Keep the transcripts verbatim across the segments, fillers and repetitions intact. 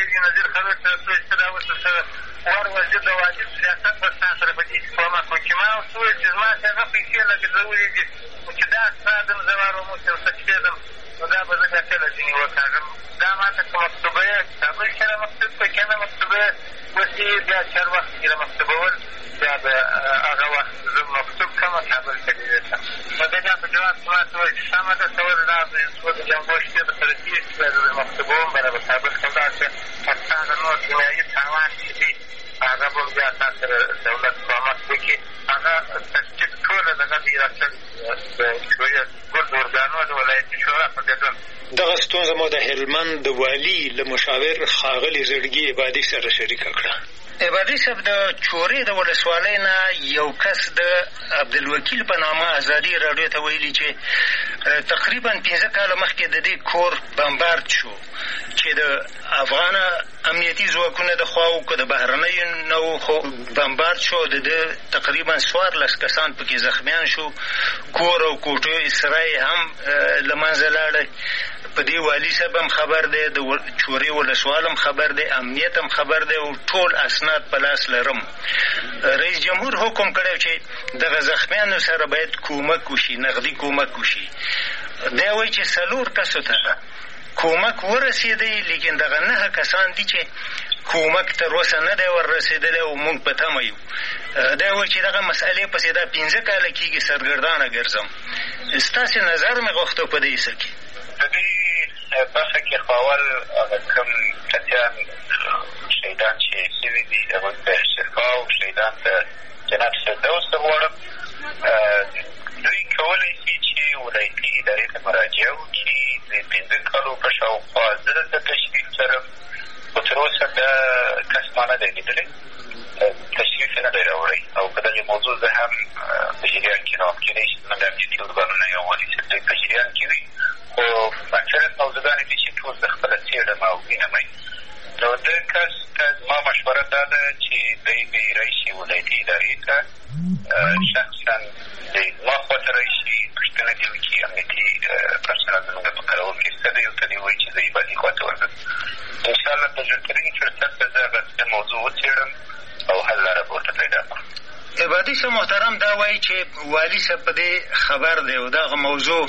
ویلي نظیر خبر ته څه چې دا اوس ور وزیر د واجب سیاست به ستا سره په دې کښې کومک وکړي. ما ورته وویل چې زما چې هغه پیسې لګېدلولې دي خو چې دا ستا دم زه واروم چې ورته کښېږدم نو دا به زه بیا کله ځینې وکاږم. دا ما ته که مکتوبه یې کابل کې را مکتوب کړه که نه مکتوبه یې اوس یې بیا چار وخت کې را مکتوبول بیا به هغه وخت زه مکتوب کړم کابل ته دې ته نو د بیا په جواب کې ما ته وویل چې سمه ده ته ولې دا څو د جنګو شپې به سره تېر شي بیا زه مکتوبوم به را به کابل ته ولاړ شي ستا د نور دنیایي تاوان چې دي هغه به بیا تا سره دولت کومک وکړي. هغه تصدیق ټوله دغه دې را کړي د ګرد ارګانو د ولایتي شورا په ګډون. دغه ستونزه مو د هلمند د والي له مشاور ښاغلي زړګي عبادي سره شریکه کړه. عبادي صاحب د چورې د ولسوالۍ نه یو کس د عبدالوکیل په نامه ازادي راډیو ته ویلي چې تقریبا پنځه کاله مخکې د دې کور بمبارد شو چې د افغانه امنیتي ځواکونه د خواو که د بهرنیو نه و خو بمبارد شو د ده تقریبا څوارلس کسان پکې زخمیان شو. کور او کوټې سرای هم له منځه لاړی. په دې والي صاحب هم خبر دی، د چورې ولسوال هم خبر دی، امنیت هم خبر دی او ټول اسناد په لاس لرم. رئیس جمهور حکم کړی چې دغه زخمیانو سره باید کومک وشي، نغدي کومک وشي. دی وایي چې څلور کسو ته کومک ورسېدی لیکن دغه نهه کسان دي چې کومک تر اوسه نه دی ور رسېدلی او موږ په تمه یو. دی وایي چې دغه مسئلې پسې دا پنځه کاله کېږي سرګردانه ګرځم. ستاسې نظر مې غوښته په دې څه کې. په دې برخه کې خو اول هغه کوم کسیان شهیدان چې شوي دي هغوی ته شفا او شهیدان ته جنت فردوس ته غواړم. دوی کولی شي چې ولایتي ادارې ته مراجعه وکړي. د پنځه کالو په شاوخوا زه دلته تشریف لرم خو تر اوسه دا کس ما نه دی لیدلی، تشریف یې نه دی راوړی او په دغې موضوع زه هم په جریان کې نه وم. کېدای شي زموږ امنیتي ارګانونه یا والي صاحب دوی په جریان کې وي خو اکثرت موضوعګانې دي چې ټول زه خپله څېړم او وینم یې. نو ده کس ته زما مشوره دا ده چې دی دې راشي ولایتي ادارې ته شخصا دی زما خواته راشي، پوښتنه دې وکړي امنیتي پرسنل زموږ په کارول کې څه دی، ورته دې ووایي چې زه عبادي خواته ورځم. انشاءالله په ژورترین فرصت به زه هغه موضوع وڅېړم او حل لاره به ورته پیدا کړم. عبادي صاحب محترم دا وایي چې والي صاحب په دې خبر دی او دغه موضوع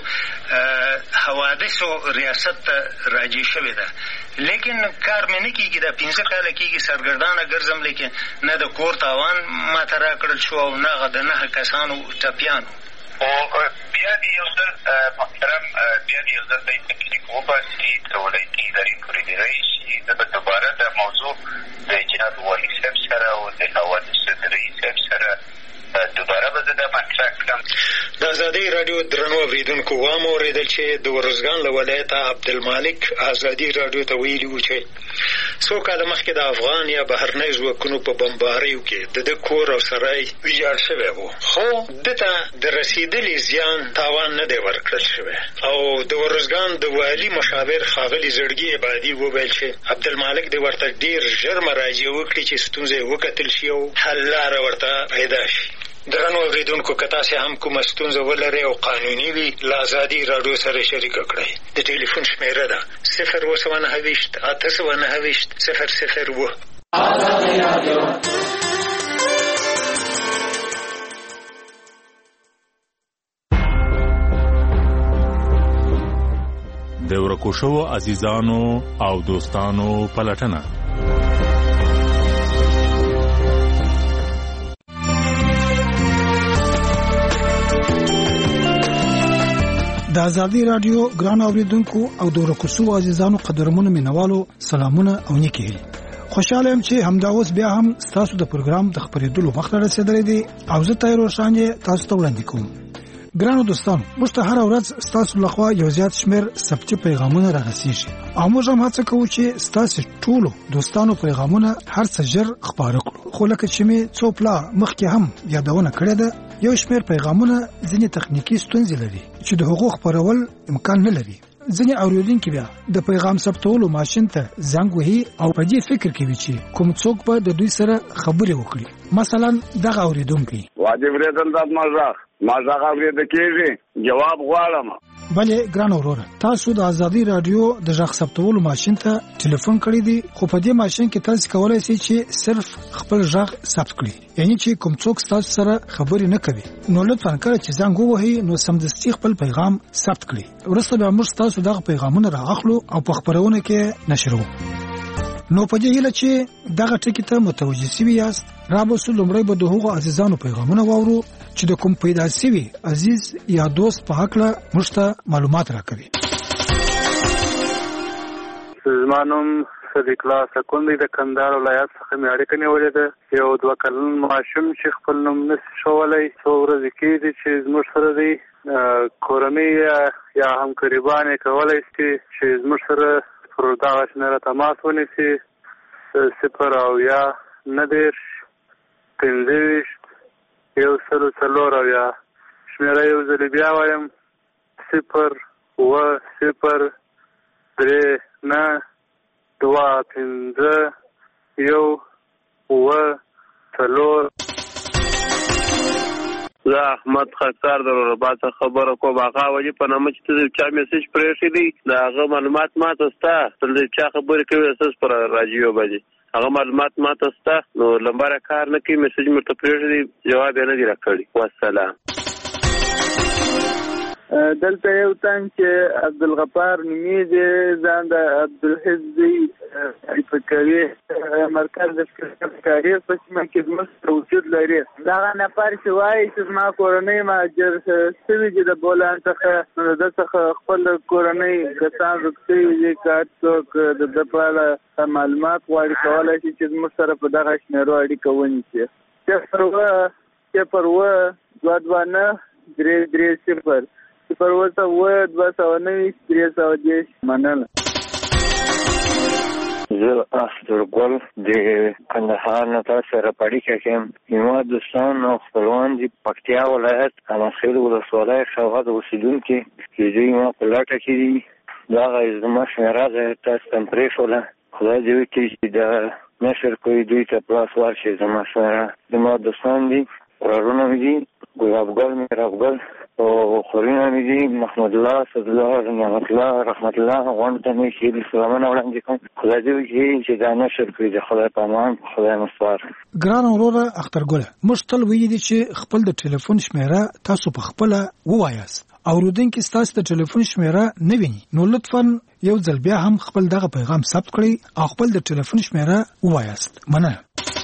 حوادثو ریاست ته راجع شوې ده، لیکن کار مې نه کېږي. دا پنځه کاله کېږي سرګردانه ګرځم، لیکن نه د کور تاوان ماته راکړل شو او نه هغه د نهه کسانو ټپیانو. خو بیا دې یو ځل محترم بیا دې یو ځل دی تکلیف وباسي، تر ولایتي ادارې پورې دې راشي. زه به دوباره دا موضوع د جناب والي صاحب سره او د حوادثو د رئیس صاحب سره دوباره به زه دا مطرح کړم. د ازادۍ راډیو درنو اورېدونکو وام اورېدل چې د ارزګان له ولایته عبدالمالک ازادي راډیو ته ویلي وو چې څو کاله مخکې د افغان یا بهرنۍ ځواکونو په بمباریو کې د ده کور او سرای ویجاړ شوی و، خو ده ته د رسېدلي زیان تاوان نه دی ورکړل شوی. او د ارزګان د والي مشاور ښاغلي زړګي عبادي وویل چې عبدالمالک دې ورته ډېر ژر مراجعه وکړي چې ستونزه یې وکتل شي او حل لاره ورته پیدا شي. درنو اورېدونکو که تاسې هم کومه ستونزه ولرئ او قانوني وي له ازادي راډیو سره شریکه کړئ. د ټلیفون شمېره ده صفر اووه سوه نهه ویشت اته سوه نهه ویشت صفر صفر اووه. د ورکو شوو عزیزانو او دوستانو پلټنه. د ازادي راډیو ګران اوریدونکو او د ورکو شوو عزیزانو قدرمنو مینوالو سلامونه او نیکی هیلې. خوشاله یم چې همدا اوس بیا هم تاسو د پروګرام د خبرېدلو وخت رسیدلی دی او زه تایر روشانې تاسو ته وړاندې کوم. ګرانو دوستانو، موږ ته هره ورځ ستاسو لخوا یو زیات شمېر ثبتي پیغامونه راغسیږي او موږ هم هڅه کوو چې ستاسو ټولو دوستانو پیغامونه هر څه ژر خپاره کړو. خو لکه چې مې څو پلا مخکې هم یادونه کړې ده، یو شمېر پیغامونه ځینې تخنیکي ستونزې لري چې د هغو خپرول امکان نه لري. ځینې اورېدونکي بیا د پیغام ثبتولو ماشین ته زنګ وهي او په دې فکر کوي چې کوم څوک به د دوی سره خبرې وکړي. مثلا دغه اورېدونکی واجب ریدل د مازاغ مازاغ اورېده کېږي، جواب غواړم. بلې ګران وروره تاسو د ازادي رادیو د ژغ ثبتولو ماشين ته ټلیفون کړی دی خو په دې ماشين کې تاسو کولای شئ چې صرف خپل ژغ ثبت کړئ یعنی چې کوم څوک تاسو سره خبرې نه کوي نو لطفا کړئ چې زنګ ووهئ نو سمدستي خپل پیغام ثبت کړئ ورسته به موږ تاسو دغه پیغامونه راغلو او په خبرونه کې نشرو نو په دې هیله چې دغه ټکی ته متوجه شوي یاست را به سو لومړی به د هغو عزیزانو پیغامونه واورو چې د کوم پیدا شوي عزیز یا دوست په حقله موږ ته معلومات راکوي. زما نوم صدیق الله سکون دی د کندهار ولایت څخه مې اړیکه نیولې ده. یو دوه کلن ماشوم چې خپل نوم نشي ښوولی څو ورځې کېږي چې زموږ سره دی کورنۍ یا همکاریبان یې کولی شي چې زموږ سره پر دغه شمېره تماس ونیسي صفر او یا نهه دېرش پنځه ویشت یو سلو څلور او یا شمېره یو ځلې بیا وایم صفر اووه صفر درې نهه دوه پنځه یو اووه څلور. زه احمد خاکسار د رباط خبره کوم. هغه وجه په نامه چې ته چا میسج پرېښی دی د هغه معلومات ماته سته تل چا خبرې کوي اساس پر راجیو باندې هغه معلومات ماته سته نو لمبره کار نه کوي میسج مرته پرېښی دی جواب یې نه دی راکړی. والسلام. دلته یو تن چې عبدالغفار نومیږي ځان د عبدالحزبي فکري مرکز د فکري په سیمه کې زموږ وجود لري. دغه نفر چې وایي چې زما کورنۍ مهاجر شوي دي د بولان څخه نو د ده څخه خپل کورنۍ کسان روغتۍ دي که هر څوک د ده په اړه معلومات غواړي کولی شي چې زموږ سره په دغه شمېرو اړیکه ونیسي. صفر اووه صفر اووه دوه دوه نهه درې درې صفر صفر اووه اووه دوه سوه نوي درې سوه دېرش. مننه. زه اخترګل د کندهار نه تاسو سره اړیکه کوم. زما دوستان او خپلوان دي پکتیا ولایت امخیل ولسوالۍ شوغد اوسیدونکي چې دوی ما په لټه کې دي دغه زما شمېره ده تاسو ته پرېښوله. خدای دې وکړي چې د نشر کوي دوی ته پلاس ورشي. زما شمېره زما دوستان دي ورارونه مې دي ګلابګل میرابګل او خورینه مې دي محمد الله صد الله نعمت الله رحمت الله غونډ ته مې ښې سلامونه وړاندې کوم. خدای دې وکړي چې دا نشر کړي د خدای په امان په خدای مستوار. ګران وروره اخترګله موږ تل ویلي دي چې خپل د ټلیفون شمېره تاسو په خپله ووایاست. اورېدونکي ستاسو د ټلیفون شمېره نه ویني نو لطفا یو ځل بیا هم خپل دغه پیغام ثبت کړئ او خپل د ټلیفون شمېره ووایاست. مننه.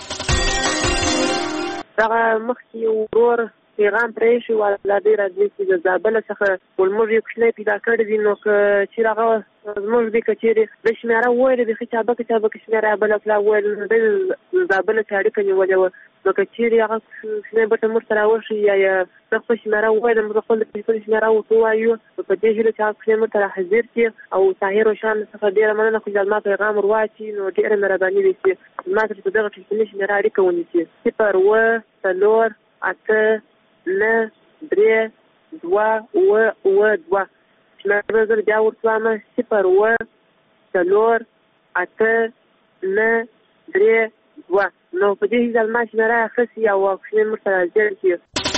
دغه مخکې یو ورور پیغام پرېښی و ازادۍ راډیو کې د زابل څخه ولموږ یو کوچنی پیدا کړی دی نو که چېرې هغه زموږ دی که چېرې د شمېره وویلې بیخي چابکه چابکه شمېره بله پلا وویل نو دی زابله چې اړیکه نیولې وه نو که چېرې هغه کوچنی بټه موږ ته راوښي یا یا زه خپل شمېره وویلم موږ خپل د ټلیفون شمېره ورته ووایو نو په دې هیله چې هغه کوچنی موږ ته راحضر کړي او طاهر روشان څخه ډېره مننه خو زما پیغام ور واچي نو ډېره مهرباني به شي زما سره په دغه ټلیفوني شمېره اړیکه ونیسي. صفر اووه څلور اته نه درې دوه اووه اووه دوه شمېره زر بیا ورته صفر اووه څلور اته نه درې دوه نو په دې ځل ما شمېره اخیستې او کوچنی موږ ته راځي کړي.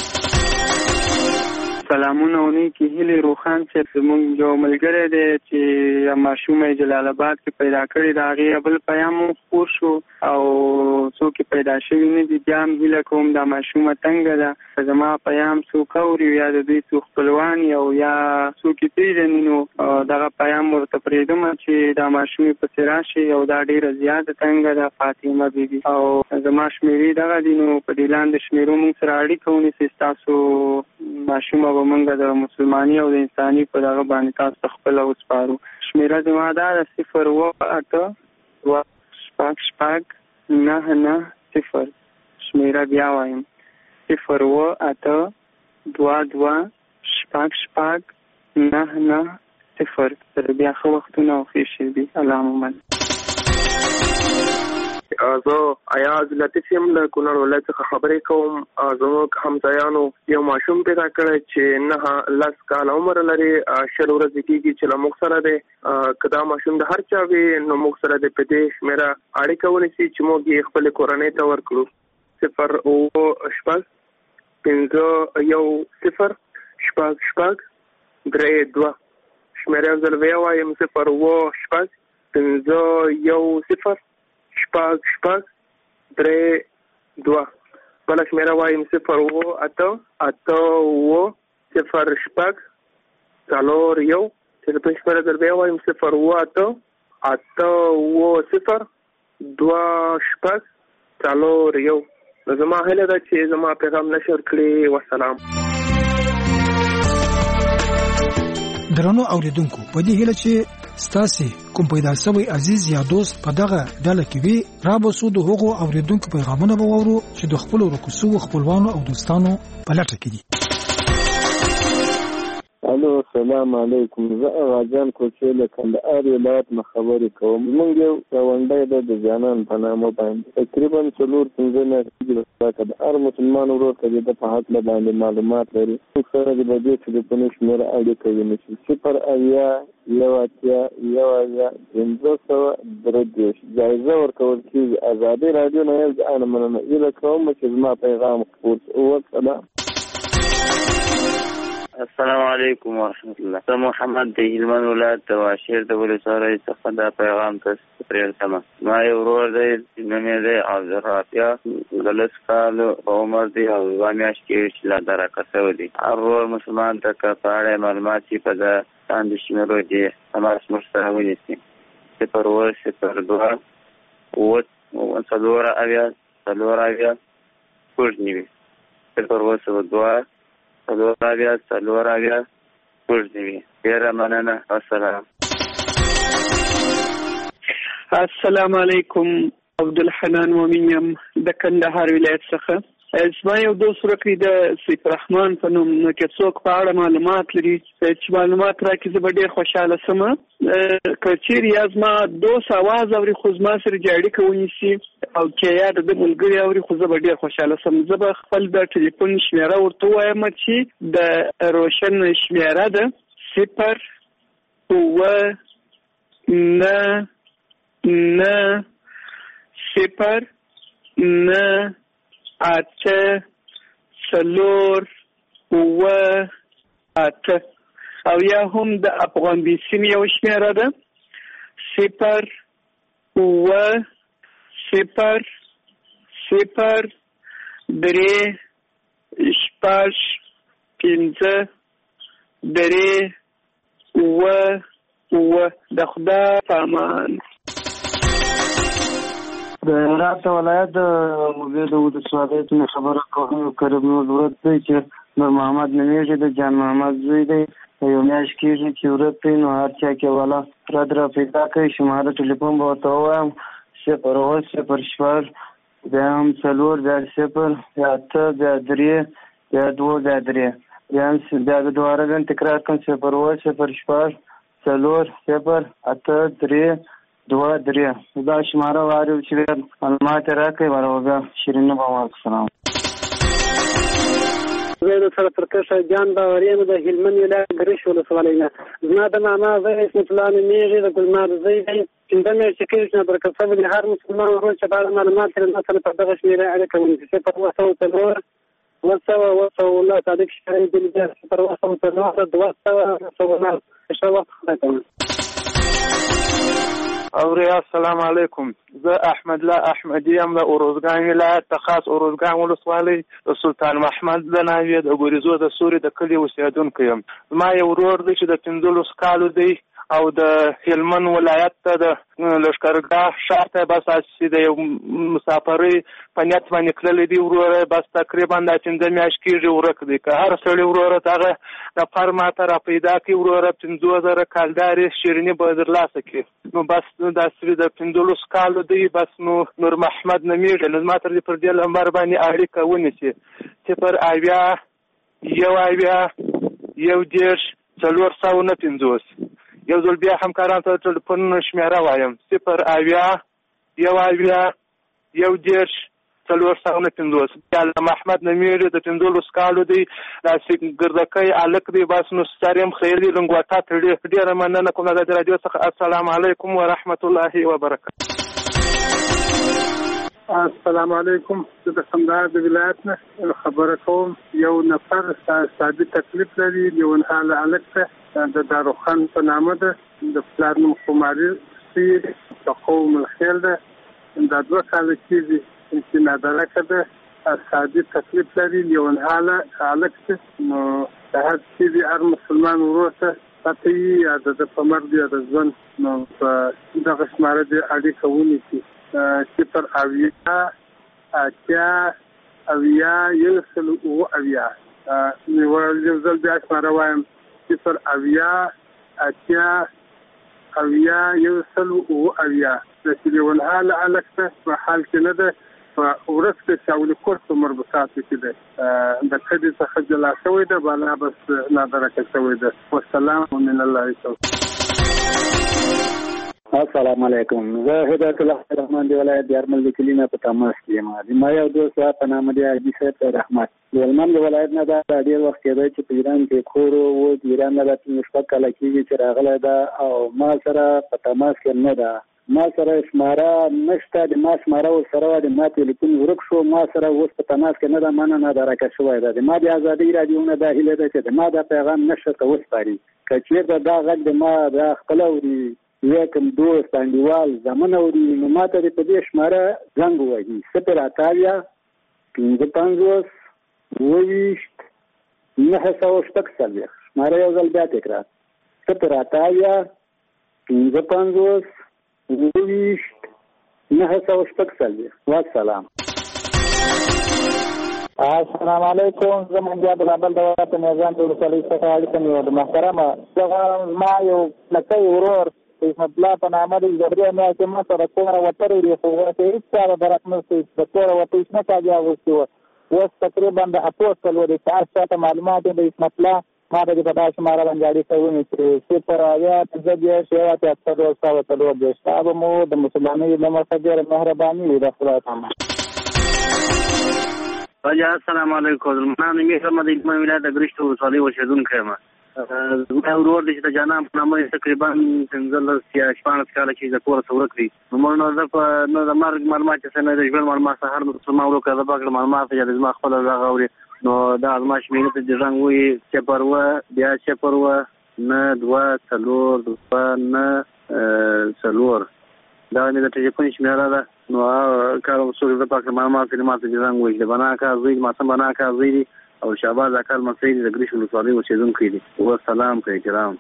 سلامونه او نیکې هیلې روښان صاحب زموږ یو ملګری دی چې یو ماشوم یې جلال آباد کې پیدا کړی د هغې بل پیام هم خپور شو او څوک یې پیدا شوي نه دي. بیا هم هیله کوم دا ماشومه تنګه ده که زما پیام څوک اوري یا د دوی څوک خپلوان او یا څوک یې پېژني نو دغه پیام ورته پرېږدم چې دا ماشوم یې پسې راشي او دا ډېره زیاته تنګه ده فاطمه بیبي او زما شمېرې دغه دي نو په دې لاندې شمېرو موږ سره اړیکه ونیسئ. ستاسو ماشومه به موږ د مسلماني او د انساني په دغه باندې تاسو ته خپله وسپارو. شمېره زما دا ده صفر اووه اته دوه شپږ شپږ نهه نهه صفر. شمېره بیا وایم صفر اووه اته دوه دوه شپږ شپږ نهه نهه صفر. سره بیا ښه وختونه او ښې شېبې. اللهم زه ایاز لطیف یم له کونړ ولایت څخه خبرې کوم. زموږ همسایانو یو ماشوم پیدا کړی چې نهه لس کاله عمر لري. شل ورځې کېږي چې له موږ سره دی. که دا ماشوم د هر چا وي نو موږ سره د په دې شمېره اړیکه ونیسي چې موږ یې خپلې کورنۍ ته ورکړو. صفر اووه شپږ پنځه یو صفر شپږ شپږ درې دوه شمېره یو ځل بیا وایم صفر اووه شپږ پنځه یو صفر شپږ شپږ درې دوه. بله شمېره وایم صفر اووه اته اته اووه صفر شپږ څلور یو. تلیفون شمېره ځل بیا وایم صفر اووه اته اته اووه صفر دوه شپږ څلور یو. نو زما هیله ده چې زما پیغام نشر کړي. وسلام. درنو اوریدونکو، په دې هیله چې ستاسو کوم پیدا شوی عزیز یا دوست په دغه ډله کې وي، را به سو د هغو اوریدونکو پیغامونه به واورو چې د خپل ورکوسو خپلوانو او دوستانو په لټه کې دي. الو السلام علیکم. زه اغاجان کوچې له کندهار ولایت نه خبرې کوم. موږ یو ګاونډی ده د جانان په نامه باندې تقریبا څلور پنځه میاشتې راڅخه د هر مسلمان ورور ته د په حق باندې معلومات لري. سره د بجې ټلیفون شمېره اړیکه ونیسي صفر اویا یو اتیا یو اویا پنځه سوه درې دېرش. جایزه ورکول کېږي. ازادي راډیو نه یې زه مننه هیله کوم چې زما پیغام خپور شي. وسلام. السلام علیکم ورحمت الله. زه محمد د هلمند ولایت د واشیر د ولسوالۍ څخه دا پیغام تاسو ته پرېږدم. ما یو ورور دی، نوم یې دی عبدالرافع، د لس کالو عمر دی او یوه میاشت کېږي چې لا درکه شوی دی. هر ورور مسلمان ته که په اړه معلومات چې په د لاندې شمېرو دي تماس موږ سره ونیسي. صفر اووه صفر دوه اووه څلور اویا څلور اویا شپږ نوي. صفر اووه صفر دوه څلور اویا څلور اویا شپږ نوي. ډېره مننه. السلام. السلام علیکم. عبدالحنان مومن یم د کندهار ولایت څخه. زما یو دوست ورکړي د سیف رحمان په نوم. نو که څوک په اړه معلومات لري چې معلومات راکړي زه به ډېر خوشحاله شم. که چیرې یا زما دوست اواز اوري خو زما سره چې اړیکه ونیسي او که یا د ده ملګري اوري خو زه به ډېر خوشحاله شم. زه به خپل د ټلیفون شمېره ورته ووایم چې د روشن شمېره ده صفر اووه نه نه صفر نه اته څلور اووه اته. او یا هم د افغان بیسیم یو شمېره ده صفر اووه صفر صفر درې شپږ پنځه درې اووه اووه. د خدای په امان. د هرات ولایت د موبې د ولسوالۍ څخه خبره کوم. کریم نور ورته دی چې نور محمد نومیږي، د جان محمد زوی دی. یو میاشت کېږي چې ورته دی. نو هر چا کې والا رد را پیدا کوي. شماره ټلیفون به ورته ووایم صفر اووه صفر شپږ بیا هم څلور بیا صفر بیا اته بیا درې بیا دوه بیا درې بیا هم بیا د دوباره بیا تکرار کوم صفر اووه صفر شپږ څلور صفر اته درې دوه درې. دا شماره واري چې معلومات راکړي ورو بیا شیرینه به وکړم. سلام. زه د سره ترکشه جان باوري یم د هلمند ولایت ګرش ولسوالۍ نه. زما د ماما زوی اسمت الله نومیږي، د ګلمار زوی دی. پنځه میاشتې کېږي چې نادرکه شوی دی. هر مسلمان ورور چې په اړه معلومات لري ما سره په دغه شمېره اړیکه ونیسي صفر اووه سوه څلور اووه سوه اووه سوه الله صادق شکرۍ دلجا صفر اووه سوه څلور دوه سوه اووه سوه نهه. ښه وخت خدای ته. اوریا السلام علیکم. زه احمد الله احمدی یم د اروزګان ولایت د خاص اروزګان ولسوالۍ د سلطان محمد د ناوې د ګوریزو د سوري د کلي اوسېدونکی یم. زما یو ورور دی چې د پنځلس کالو دی او د هلمند ولایت ته د لښکرګاه ښار ته بس چې د یو مسافرۍ په نیت باندې تللی دی. وروره بس تقریبا دا پنځه میاشت کېږي ورک دی. که هر سړي وروره دغه نفر ماته را پیدا کړي وروره پنځه زره کالدارې شیریني به درلاسه کړي. نو بس داسې د پنځلس کالو دی. بس نو نور محمد نومیږي. نو زما تر دې پر دې لمبر باندې اړیکه ونیسي صفر اویا یو اویا یو دېرش څلور سوه نه پنځوس. یو ځل بیا همکارانو ته ټلیفون شمېره وایم صفر اویا یو اویا یو دېرش څلور سوه نه پنځوس. محمد نومیږي، د پنځلس کالو دی. داسې ګردکی هلک دی. بس نو سر یم خیر دی. لنګوټه تړي. ډېره مننه کوم د راډیو څخه. السلام علیکم ورحمت الله وبرکاته. السلام علیکم. زه د کندهار د ولایت نه خبره کوم. یو نفر سادي تکلیف لري. یو حاله هلک ته د داروخان په نامه ده، د پلار نوم خماري سي د قوم الخيل ده. دا دوه کاله کېږي چې نادرکه ده، سادي تکلیف لري، لیونحاله هلک ده. نو د هر څه د هر مسلمان ورور ته پته وي یا د په مرګ یا د ژوند، نو په دغه شماره د اړیکه ونیسي. صفر اویا اتیا اویا یو سل اوه اویا. یو ځل بیا شماره وایم، صفر اویا اتیا اویا یو سل اوه اویا. د لیونحاله هلک ده، په حال کې نه ده، په ورځ کې شاولي کور په مربوطاتو کې ده، د کډې څخه جلا شوی ده، بالا بس نادرکه شوی ده. والسلام من الله توفیق. السلام علیکم. زه هدایت الله رحمان دی ولایت دیارمل د کلینا په تماس کې یم. د ما یو دوست په نامه دی حاجي صاحب رحمت. د هلمند ولایت نه دا ډېر وخت کېدی چې په ایران کې کور و، د ایران نه د شپږ کاله کېږي چې راغلی ده او ما سره په تماس کې نه ده. ما سره شماره نشته، د ما شماره ورسره وه، د ما تلیفون ورک شو. ما سره اوس په تماس کې نه ده، ما نه نادرکه شوی ده. د ما د ازادۍ راډیو نه دا هیله ده چې د ما دا پیغام نشر ته وسپاري. که چېرته دا غږ د ما دا خپله اوري یا کوم دوست انډیوال زمون اوري، نو ما ته د په دې شماره زنګ ووهي. صفر اته اویا پنځه پنځوس اووه ویشت نهه سوه شپږ څلوېښت. شماره یو ځل بیا تکرار، صفر اته اویا پنځه پنځوس اووه ویشت نهه سوه شپږ څلوېښت. والسلام. السلام علیکم. زه منجي عبدالعبل د ولایت میزان د ولسوالۍ څخه اړیکه نیولم. محترمه، زه غواړم ما یو لکی ورور اسمت الله په نامه دی، د درې میاشتې ما سره کوره وتلی دی، خو ورته هېڅ چا د درک نه شي د کوره وتلي شنه کاږي اغوستې وه. اوس تقریبا د اتو څلور دی چې هر چا ته معلومات دی د اسمت الله ما ته د په دا شماره باندې اړیکه ونیسي. صفر اویا پنځه دېرش یو اتیا څلور سوه څلور دېرش. دا به مو د مسلمانۍ له مخه ډېره مهرباني وي د خدای تعالی. السلام علیکم. زما نوم یې محمد علمه ولایت د ګرشت ولسوالۍ اوسېدونکی یم. زما ورور دی چې د جانان په نامه تقریبا پنځلس یا شپاړس کاله چې د کوره څه ورک دی. نو نو زه په نو د مرګ معلومات چې څه نه د ژوند معلومات څه هر مسلمان ورور که زه پاکړه معلومات یا د زما خپله غږ اوري، نو دا زما شمېرې ته د رنګ وایي صفر اوه بیا صفر اوه نه دوه څلور دوه نه څلور. دا مې د ټلیفون شمېره ده. نو کار څوک زه پاکړه معلومات چې ما ته د رنګ وایي د بنا کار زوی ماسم بنا کار زوی دی او شعباز اکل مسعود د ګریش ولسوالۍ اوسېدونکی دی. والسلام کرام.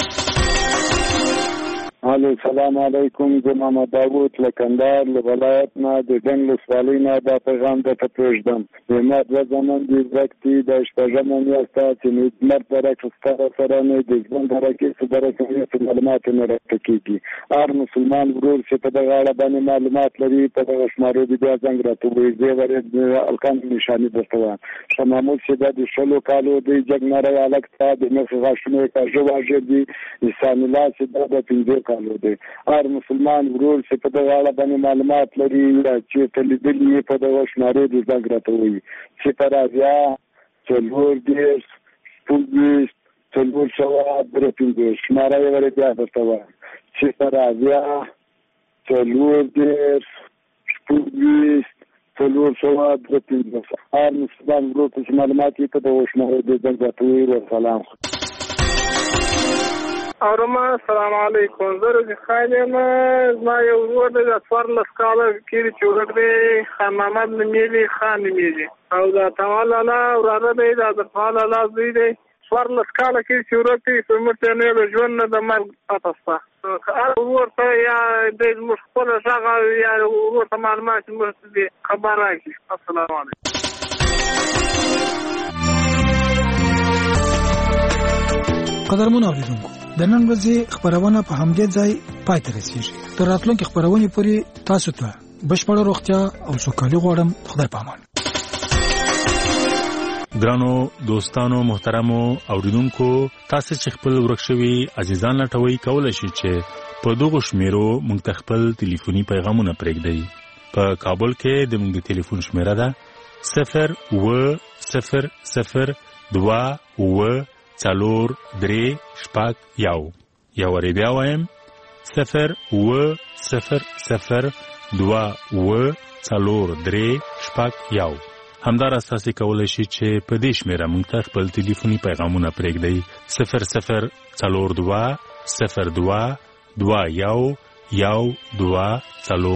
الو سلام علیکم. زه محمد داوود له کندهار له ولایت نه د ډنګ ولسوالۍ نه دا پیغام درته پرېږدم. زما دوه زامن دي زده دي، د شپږمه میاشت ده چې د مرګ برعکس ستا سره نه د ژوند برعکس څه برعکس څه معلومات نه راته کېږي. هر مسلمان ورور چې په دغه اړه باندې معلومات لري په دغه شمارو دې بیا زنګ راته ووایي. زه ورې الکان نشانې درته وایم. شاه محمود چې دا د شلو کالو دی جګنری هلک ته د نښې غاښونه یې کاږه واږه دي. احسان الله چې دا د پنځه کالو دی. هر مسلمان ورور چې په دغه اړه باندې معلومات لري یا چېرته لیدلي یې په دغه شمارو دې زنګ راته ووایي. صفر اویا څلور دېرش شپږ ویشت څلور سوه درې پنځوس. شماره یې ورې بیا درته وایم، صفر اویا څلور دېرش شپږ ویشت څلور سوه درې پنځوس. هر مسلمان ورور ته چې معلومات یې په دغه شمارو دې زنګ راته ووایي. والسلام. اورما السلام علیکم. زه رضی خان یم. زما یو ورور دی د څوارلس کاله کېږي چې ورک دی، خان محمد نومېږي، خان نومېږي او د تمال لالا وراره دی، د عبدالفعال لالا زوی دی. څوارلس کاله کېږي چې ورک دی، خو موږ ته نه د ژوند نه د مرګ پته شته. هر ورور ته یا دی زموږ خپله غږ یا ورور ته معلومات چې موږ ته خبر راکړي. السلام علیکم. قدرمن اوریدونکو، د نن ورځې خبرونه په همدې ځای پای ته رسیږي. تر راتلونکي خبرونې پورې تاسو ته بشپړه روغتیا او سوکالي غواړم. خدای پامان. ګرانو دوستانو محترمو اوریدونکو، تاسو چې خپل ورک شوي عزیزان لټوي کولای شئ چې په دغه شمیرو موږ ته خپل ټلیفوني پیغامونه پرېږدئ. په کابل کې د موږ ټلیفون شمیره ده صفر اوه صفر صفر دوه اوه څلور درې شپږ یو. یو وارې بیا وایم، صفر اوه صفر صفر دوه اوه څلور درې شپږ یو. همداراز تاسې کولی شئ چې په دې شمېره موږ ته خپل ټلیفوني پیغامونه پرېږدئ صفر صفر څلور دوه صفر دوه دوه یو یو دوه څلور